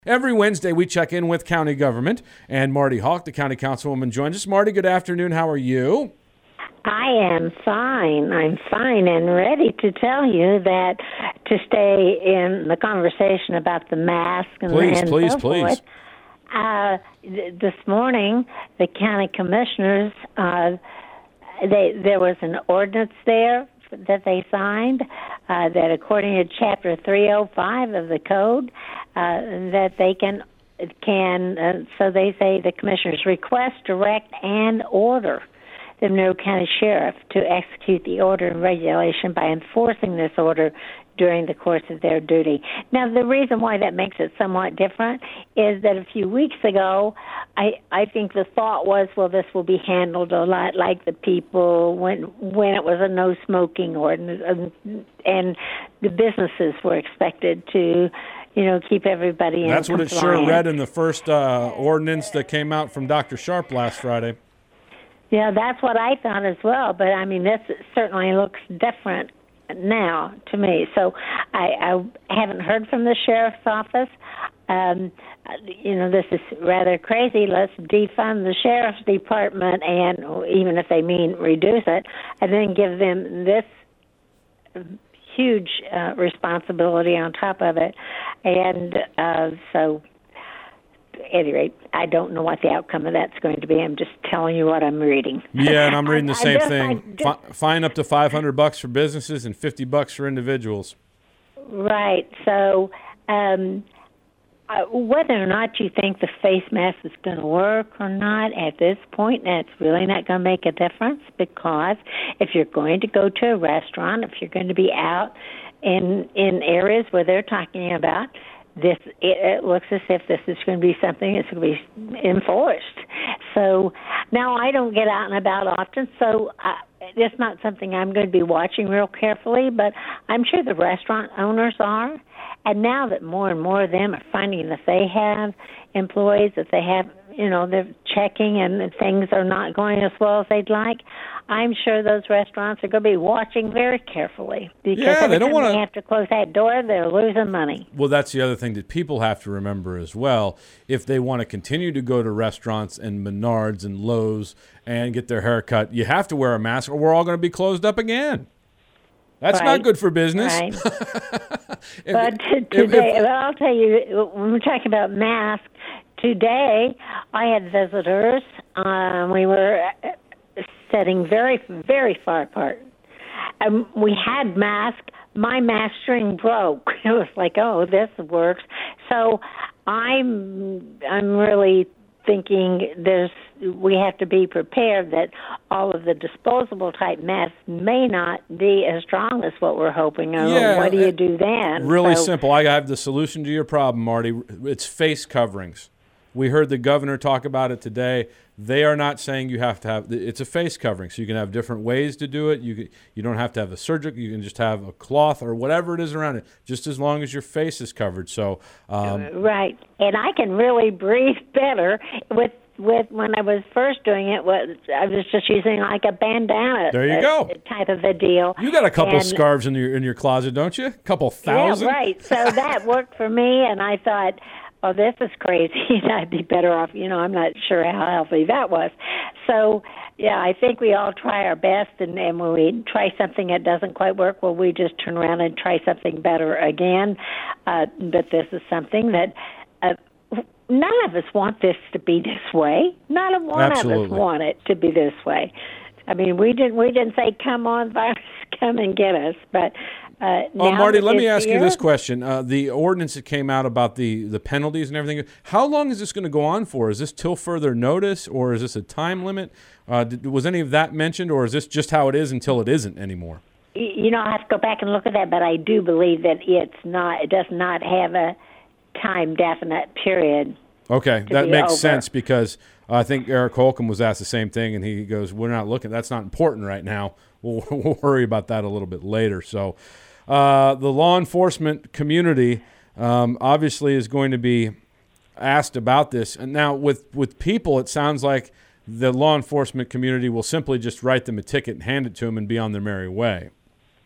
Every Wednesday, we check in with county government, and Marty Hawk, the county councilwoman, joins us. Marty, good afternoon. How are you? I am fine. I'm fine and ready to tell you that to stay in the conversation about the mask and Please. forth, this morning, the county commissioners, there was an ordinance there that they signed that according to Chapter 305 of the code, that they can so they say the commissioners request, direct, and order the Monroe County Sheriff to execute the order and regulation by enforcing this order during the course of their duty. Now, the reason why that makes it somewhat different is that a few weeks ago, I think the thought was, well, this will be handled a lot like the people when it was a no smoking ordinance, and the businesses were expected to, keep everybody in compliance. That's what it sure read in the first ordinance that came out from Dr. Sharp last Friday. Yeah, that's what I thought as well. But, this certainly looks different now to me. So I haven't heard from the sheriff's office. This is rather crazy. Let's defund the sheriff's department, and even if they mean reduce it, and then give them this huge responsibility on top of it. And so, at any rate, I don't know what the outcome of that's going to be. I'm just telling you what I'm reading. Yeah, and I'm reading the same thing. Fine up to $500 for businesses and $50 for individuals. Right. So, whether or not you think the face mask is going to work or not, at this point, that's really not going to make a difference, because if you're going to go to a restaurant, if you're going to be out in areas where they're talking about this, it looks as if this is going to be something that's going to be enforced. So now I don't get out and about often, so it's not something I'm going to be watching real carefully, but I'm sure the restaurant owners are. And now that more and more of them are finding that they have employees, that they have, they're checking and things are not going as well as they'd like, I'm sure those restaurants are going to be watching very carefully. Because they don't want they have to close that door, they're losing money. Well, that's the other thing that people have to remember as well. If they want to continue to go to restaurants and Menards and Lowe's and get their hair cut, you have to wear a mask or we're all going to be closed up again. That's right. Not good for business. Right. But today, I'll tell you, when we're talking about masks, today I had visitors. We were sitting very, very far apart. We had masks. My mask string broke. It was like, oh, this works. So I'm really thinking we have to be prepared that all of the disposable type masks may not be as strong as what we're hoping. What do you do then? Really simple. I have the solution to your problem, Marty. It's face coverings. We heard the governor talk about it today. They are not saying you have to have. It's a face covering, so you can have different ways to do it. You don't have to have a surgical. You can just have a cloth or whatever it is around it, just as long as your face is covered. So right, and I can really breathe better with when I was first doing it. I was just using like a bandana. There you go. Type of a deal. You got a couple scarves in your closet, don't you? A couple thousand. Yeah, right. So that worked for me, and I thought, oh, this is crazy. I'd be better off. I'm not sure how healthy that was. So, yeah, I think we all try our best, and when we try something that doesn't quite work, well, we just turn around and try something better again. But this is something that none of us want this to be this way. Not one of us want it to be this way. I mean, we didn't say, come on, virus, come and get us, but Marty, let me ask you this question. The ordinance that came out about the penalties and everything, how long is this going to go on for? Is this till further notice, or is this a time limit? Was any of that mentioned, or is this just how it is until it isn't anymore? I have to go back and look at that, but I do believe that it does not have a time definite period. Okay, that makes sense, because I think Eric Holcomb was asked the same thing, and he goes, we're not looking. That's not important right now. We'll worry about that a little bit later. So the law enforcement community obviously is going to be asked about this. And now with people, it sounds like the law enforcement community will simply just write them a ticket and hand it to them and be on their merry way.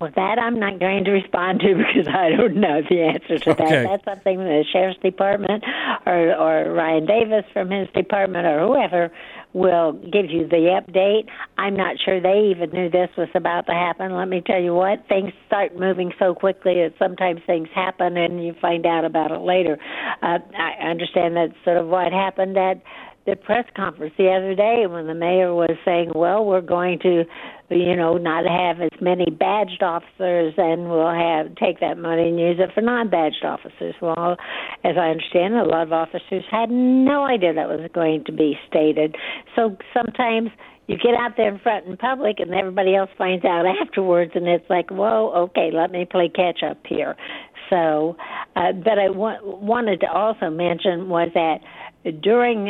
Well, that I'm not going to respond to because I don't know the answer to that. Okay. That's something the Sheriff's Department or Ryan Davis from his department or whoever will give you the update. I'm not sure they even knew this was about to happen. Let me tell you what, things start moving so quickly that sometimes things happen and you find out about it later. I understand that's sort of what happened at the press conference the other day when the mayor was saying, well, we're going to, not have as many badged officers and we'll take that money and use it for non-badged officers. Well, as I understand, a lot of officers had no idea that was going to be stated. So sometimes you get out there in front in public and everybody else finds out afterwards and it's like, whoa, okay, let me play catch up here. So, but I wanted to also mention was that during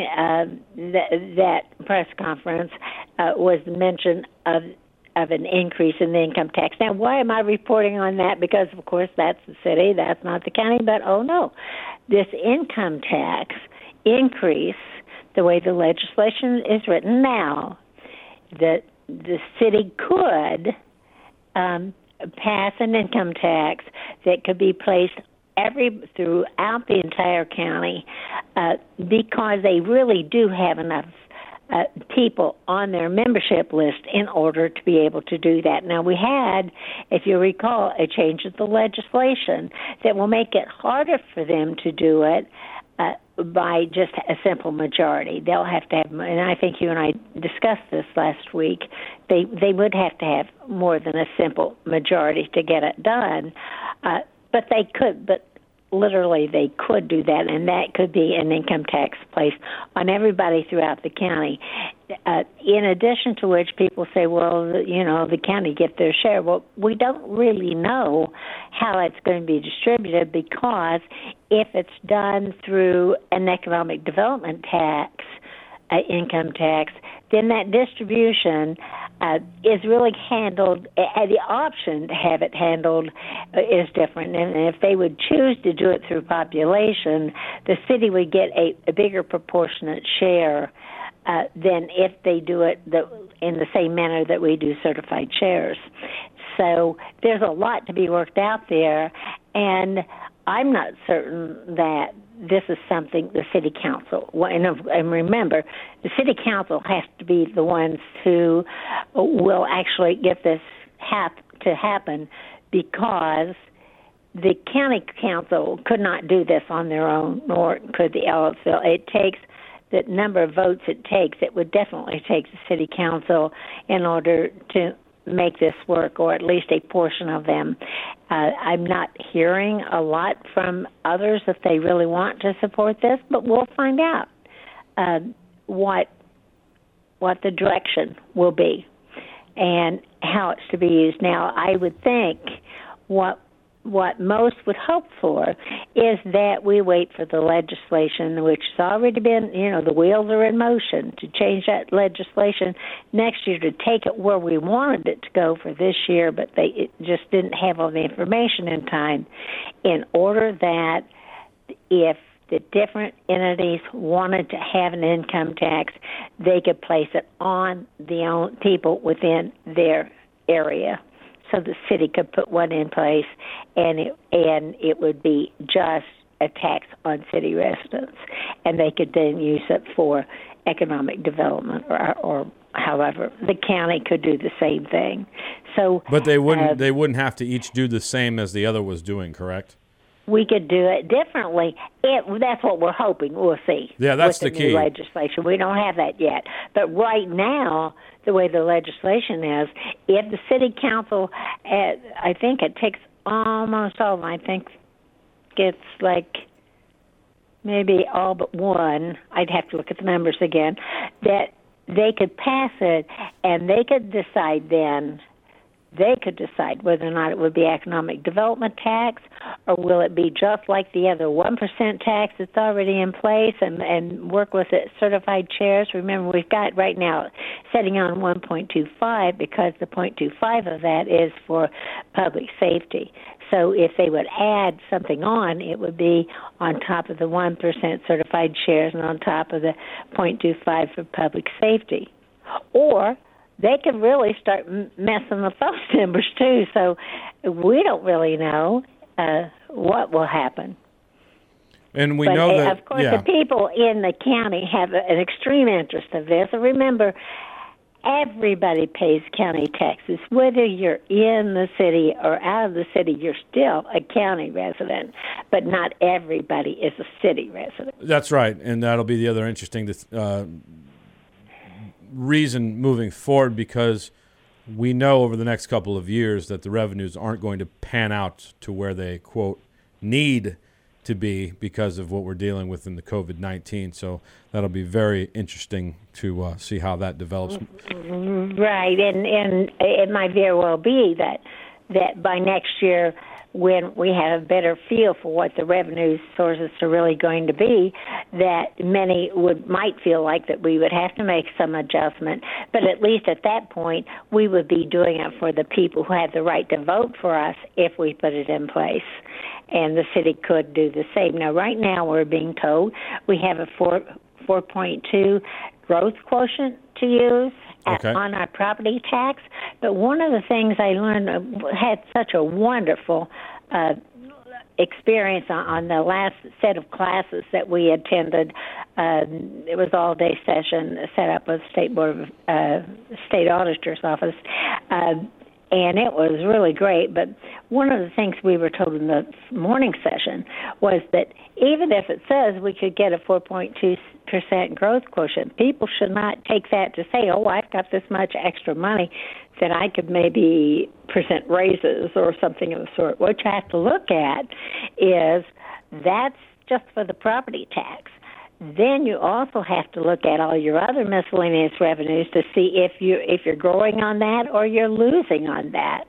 that press conference was mention of an increase in the income tax. Now, why am I reporting on that? Because, of course, that's the city, that's not the county. But, oh, no, this income tax increase, the way the legislation is written now, that the city could pass an income tax that could be placed throughout the entire county because they really do have enough people on their membership list in order to be able to do that. Now, we had, if you recall, a change of the legislation that will make it harder for them to do it by just a simple majority. They'll have to have, and I think you and I discussed this last week, they would have to have more than a simple majority to get it done. But they could, literally they could do that, and that could be an income tax placed on everybody throughout the county. In addition to which people say, well, the county get their share. Well, we don't really know how it's going to be distributed because if it's done through an economic development tax, income tax, then that distribution is really handled, the option to have it handled is different. And if they would choose to do it through population, the city would get a bigger proportionate share than if they do it in the same manner that we do certified shares. So there's a lot to be worked out there, and I'm not certain that this is something the city council, and remember, the city council has to be the ones who will actually get this to happen because the county council could not do this on their own, nor could the Ellettsville. It takes the number of votes it takes. It would definitely take the city council in order to make this work, or at least a portion of them. I'm not hearing a lot from others if they really want to support this, but we'll find out what the direction will be and how it's to be used. Now, I would think what most would hope for is that we wait for the legislation, which has already been, the wheels are in motion to change that legislation next year to take it where we wanted it to go for this year, but it just didn't have all the information in time, in order that if the different entities wanted to have an income tax, they could place it on the own people within their area. So the city could put one in place, and it would be just a tax on city residents, and they could then use it for economic development or however. The county could do the same thing. So, but they wouldn't. They wouldn't have to each do the same as the other was doing, correct? We could do it differently. That's what we're hoping. We'll see. Yeah, that's with the key. New legislation. We don't have that yet. But right now, the way the legislation is, if the city council, I think it takes almost all of them. I think it's like maybe all but one. I'd have to look at the numbers again. That they could pass it, and they could decide then. They could decide whether or not it would be economic development tax, or will it be just like the other 1% tax that's already in place, and work with it certified shares. Remember, we've got right now setting on 1.25 because the 0.25 of that is for public safety. So if they would add something on, it would be on top of the 1% certified shares and on top of the 0.25 for public safety. Or they could really start messing with those numbers too. So we don't really know what will happen. And we know that, of course, the people in the county have an extreme interest in this. And remember, everybody pays county taxes. Whether you're in the city or out of the city, you're still a county resident. But not everybody is a city resident. That's right, and that'll be the other interesting reason moving forward, because we know over the next couple of years that the revenues aren't going to pan out to where they, quote, need to be because of what we're dealing with in the COVID-19. So that'll be very interesting to see how that develops. Right, and it might very well be that by next year, when we have a better feel for what the revenue sources are really going to be, that many might feel like that we would have to make some adjustment. But at least at that point, we would be doing it for the people who have the right to vote for us if we put it in place. And the city could do the same. Now, right now, we're being told we have a 4.2 growth quotient to use on our property tax. But one of the things I learned, had such a wonderful experience on the last set of classes that we attended. It was all-day session set up with State Board of State Auditor's Office. And it was really great. But one of the things we were told in the morning session was that even if it says we could get a 4.2% growth quotient, people should not take that to say, oh, I've got this much extra money that I could maybe present raises or something of the sort. What you have to look at is that's just for the property tax. Then you also have to look at all your other miscellaneous revenues to see if you're growing on that or you're losing on that.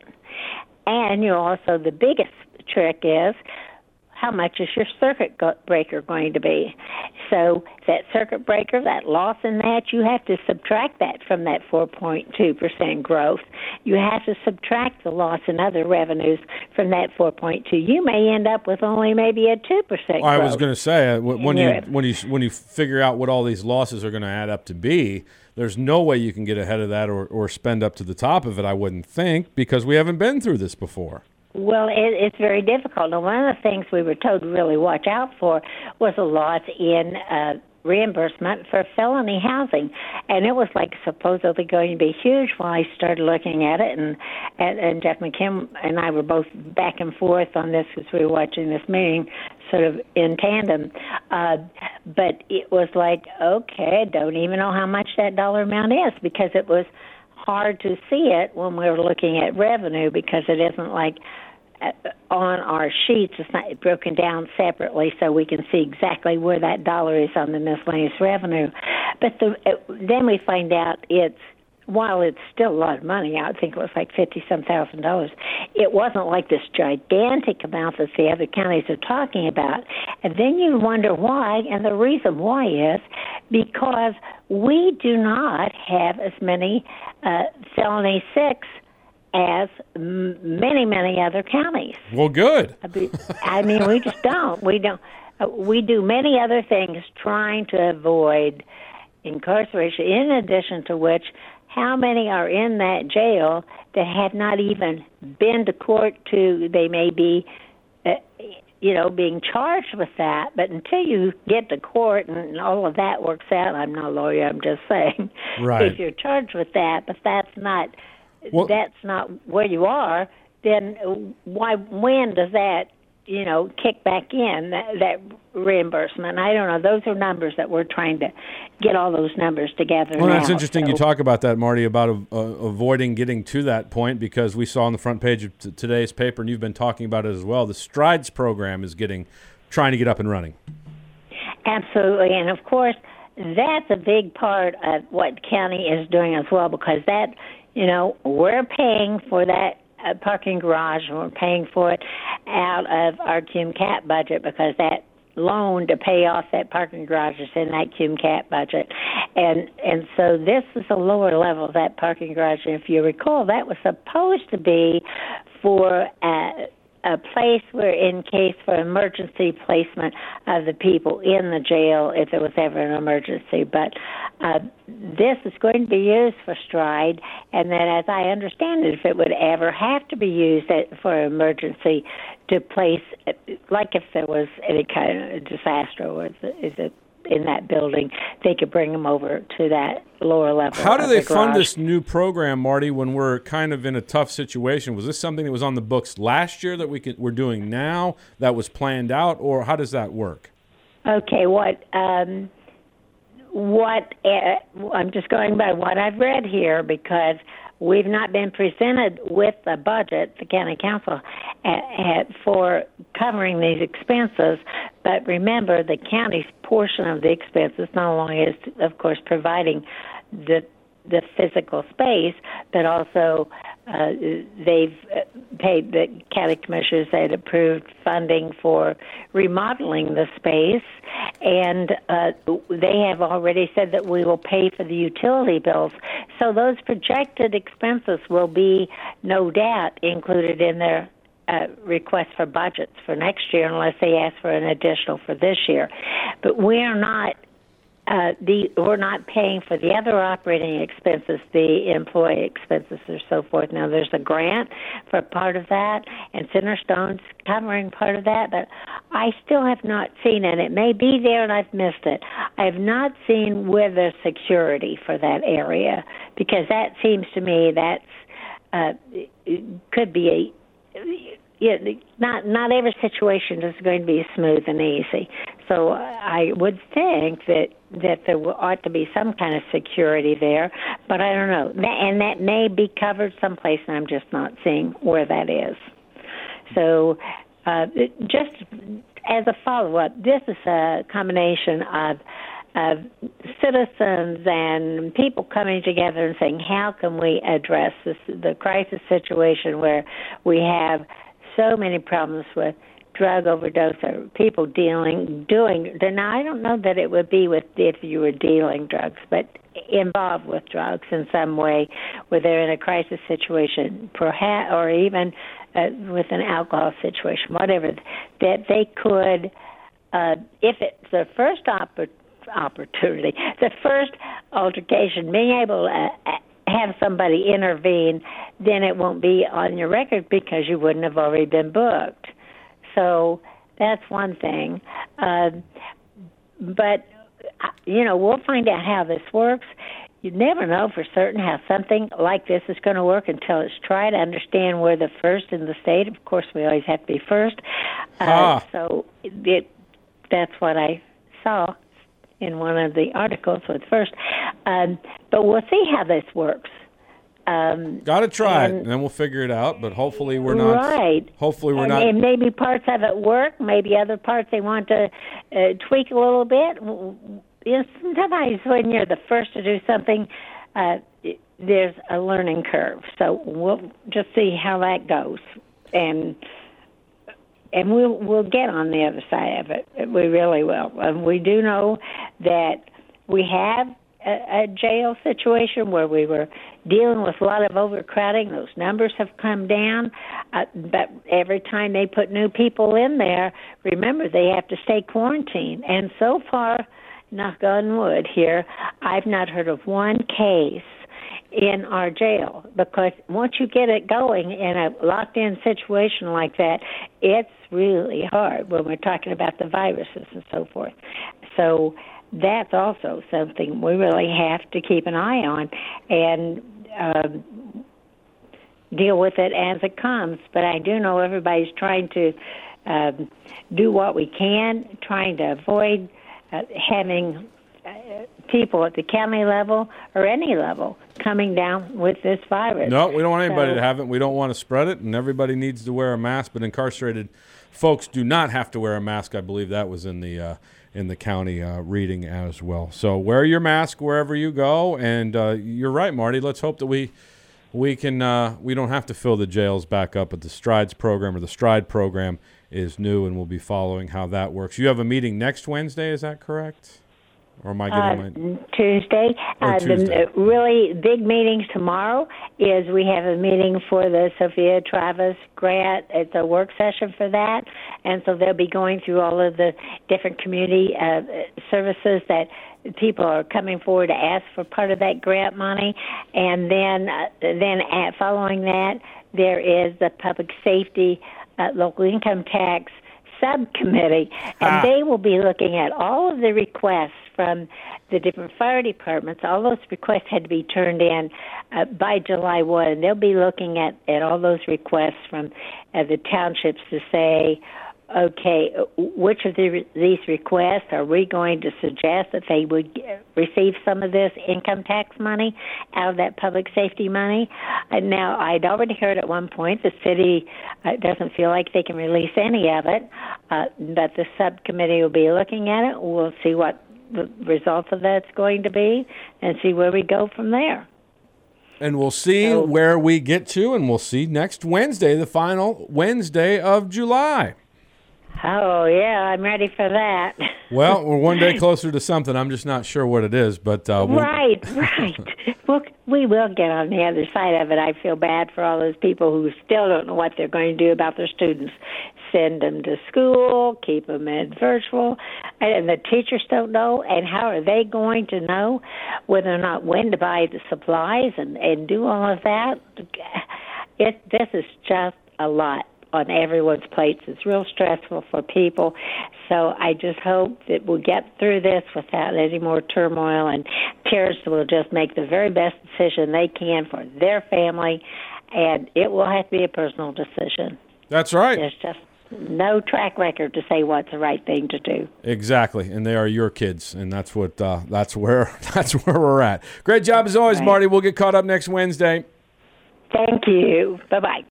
And you also, the biggest trick is, how much is your circuit breaker going to be? So that circuit breaker, that loss in that, you have to subtract that from that 4.2% growth. You have to subtract the loss in other revenues from that 4.2. You may end up with only maybe a 2% growth. I was going to say, when you figure out what all these losses are going to add up to be, there's no way you can get ahead of that or spend up to the top of it, I wouldn't think, because we haven't been through this before. Well, it's very difficult. Now, one of the things we were told to really watch out for was a loss in reimbursement for felony housing. And it was like supposedly going to be huge when I started looking at it. And Jeff McKim and I were both back and forth on this as we were watching this meeting sort of in tandem. But it was like, okay, I don't even know how much that dollar amount is, because it was hard to see it when we were looking at revenue, because it isn't like on our sheets, it's not broken down separately so we can see exactly where that dollar is on the miscellaneous revenue. But then we find out while it's still a lot of money, I think it was like $50-some thousand, it wasn't like this gigantic amount that the other counties are talking about. And then you wonder why, and the reason why is because we do not have as many felony 6 as many, many other counties. Well, good. I mean, we just don't. We don't. We do many other things trying to avoid incarceration, in addition to which, how many are in that jail that have not even been to court they may be, being charged with that. But until you get to court and all of that works out, I'm no lawyer, I'm just saying, right. If you're charged with that, but that's not where you are, then when does that, kick back in, that reimbursement? I don't know. Those are numbers that we're trying to get all those numbers together. Well, that's interesting. You talk about that, Marty, about avoiding getting to that point, because we saw on the front page of today's paper, and you've been talking about it as well, the STRIDES program is trying to get up and running. Absolutely. And, of course, that's a big part of what county is doing as well, because that, we're paying for that parking garage, and we're paying for it out of our QMCAT budget, because that loan to pay off that parking garage is in that QMCAT budget. And so this is a lower level of that parking garage. And if you recall, that was supposed to be for a place where, in case for emergency placement of the people in the jail if there was ever an emergency. But this is going to be used for Stride, and then, as I understand it, if it would ever have to be used for emergency to place, like if there was any kind of disaster or is it in that building, they could bring them over to that lower level. How do they fund this new program, Marty, when we're kind of in a tough situation? Was this something that was on the books last year that we're doing now, that was planned out, or how does that work? Okay, I'm just going by what I've read here, because we've not been presented with a budget, the county council, for covering these expenses. But remember, the county's portion of the expenses not only is, of course, providing the physical space, but also they've paid, the county commissioners had approved funding for remodeling the space, and they have already said that we will pay for the utility bills. So those projected expenses will be, no doubt, included in their request for budgets for next year, unless they ask for an additional for this year. But we're not paying for the other operating expenses, the employee expenses, or so forth. Now, there's a grant for part of that, and Centerstone's covering part of that, but I still have not seen, and it may be there and I've missed it, I have not seen where there's security for that area, because that seems to me that's could be not every situation is going to be smooth and easy. So I would think that there ought to be some kind of security there, but I don't know. And that may be covered someplace, and I'm just not seeing where that is. So just as a follow-up, this is a combination of citizens and people coming together and saying, how can we address the crisis situation where we have so many problems with drug overdose or people doing. Now, I don't know that it would be with if you were dealing drugs, but involved with drugs in some way, where they're in a crisis situation, perhaps, or even with an alcohol situation, whatever, that they could, if it's the first opportunity, the first altercation, being able to have somebody intervene, then it won't be on your record because you wouldn't have already been booked. So that's one thing. But, we'll find out how this works. You never know for certain how something like this is going to work until it's tried to understand we're the first in the state. Of course, we always have to be first. So that's what I saw in one of the articles with first. But we'll see how this works. Got to try it, and then we'll figure it out. But hopefully we're not. Right. Hopefully we're not. And maybe parts of it work. Maybe other parts they want to tweak a little bit. Sometimes when you're the first to do something, there's a learning curve. So we'll just see how that goes, and we'll get on the other side of it. We really will. We do know that we have a jail situation where we were dealing with a lot of overcrowding. Those numbers have come down, but every time they put new people in there, remember, they have to stay quarantined. And so far, knock on wood here, I've not heard of one case in our jail, because once you get it going in a locked-in situation like that, it's really hard when we're talking about the viruses and so forth. So that's also something we really have to keep an eye on and deal with it as it comes. But I do know everybody's trying to do what we can, trying to avoid having people at the county level or any level coming down with this virus. No, we don't want anybody to have it. We don't want to spread it, and everybody needs to wear a mask. But incarcerated folks do not have to wear a mask. I believe that was in the county reading as well. So wear your mask wherever you go. And you're right, Marty. Let's hope that we don't have to fill the jails back up. But the Strides program, or the Stride program, is new, and we'll be following how that works. You have a meeting next Wednesday. Is that correct? Or am I getting Tuesday. Tuesday. The really big meeting tomorrow is we have a meeting for the Sophia Travis grant. It's a work session for that. And so they'll be going through all of the different community services that people are coming forward to ask for part of that grant money. And then following that, there is the public safety, local income tax subcommittee, and they will be looking at all of the requests from the different fire departments. All those requests had to be turned in by July 1. They'll be looking at all those requests from the townships to say, okay, which of these requests are we going to suggest that they would receive some of this income tax money out of that public safety money? Now, I'd already heard at one point the city doesn't feel like they can release any of it, but the subcommittee will be looking at it. We'll see what the results of that's going to be and see where we go from there. And we'll see where we get to, and we'll see next Wednesday, the final Wednesday of July. Oh, yeah, I'm ready for that. Well, we're one day closer to something. I'm just not sure what it is. But Right. Well, we will get on the other side of it. I feel bad for all those people who still don't know what they're going to do about their students. Send them to school, keep them in virtual, and the teachers don't know. And how are they going to know whether or not when to buy the supplies and do all of that? This is just a lot on everyone's plates. It's real stressful for people. So I just hope that we'll get through this without any more turmoil, and parents will just make the very best decision they can for their family, and it will have to be a personal decision. That's right. There's just no track record to say what's the right thing to do. Exactly, and they are your kids, and that's what that's where we're at. Great job as always, right. Marty. We'll get caught up next Wednesday. Thank you. Bye-bye.